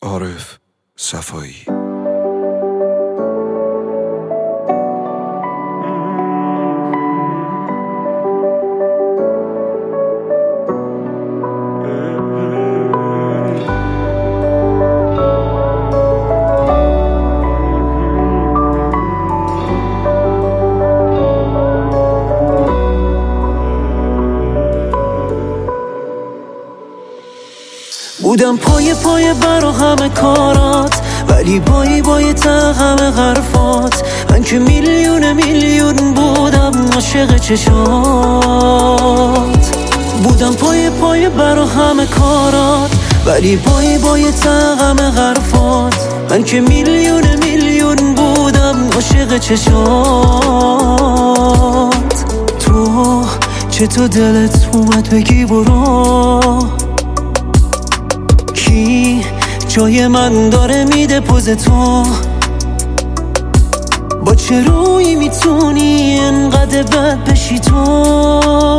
عارف صفایی. بودم پای برا همه کارات، ولی بای همه حرفات. من که میلیون بودم عاشق چشات. بودم پای برا همه کارات، ولی بای همه حرفات. من که میلیون بودم عاشق چشات. تو چطور دلت اومد بگی برو؟ کی جای من داره میده پوز تو؟ با چه روی میتونی انقدر بد بشی تو؟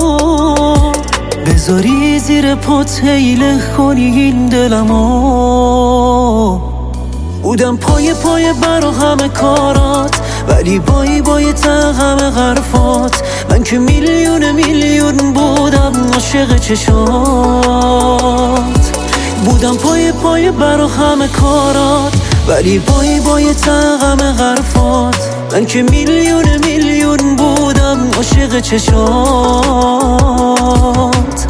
بذاری زیر پات حیله کنی این دلمو. بودم پای برا همه کارات، ولی بای همه حرفات. من که میلیون بودم عاشق چشات. بودم پای برا همه کارات، ولی بای همه حرفات. من که میلیون بودم عاشق چشات.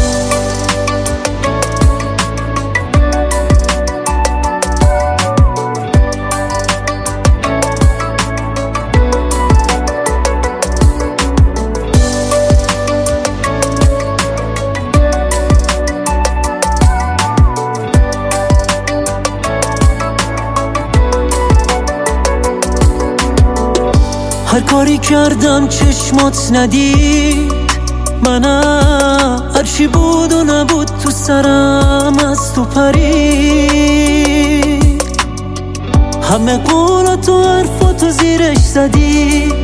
هر کاری کردم چشمات ندید منم، هرچی بود و نبود تو سرم از تو پرید. همه قولات و حرفاتو زیرش زدی،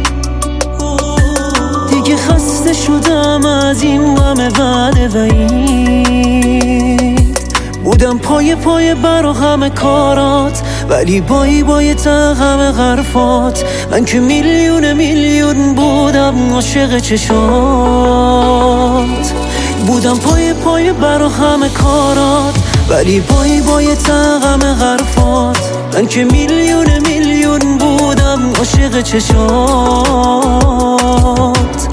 دیگه خسته شدم از این غم وعده و این. بودم پای برا همه کارات، ولی بای همه حرفات. من که میلیون بودم عاشق چشات. بودم پای برا همه کارات، ولی بای همه حرفات. من که میلیون بودم عاشق چشات.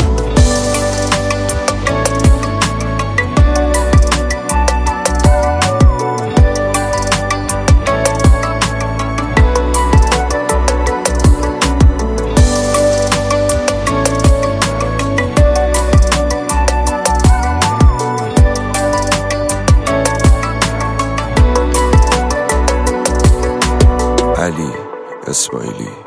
علی اسماعیلی.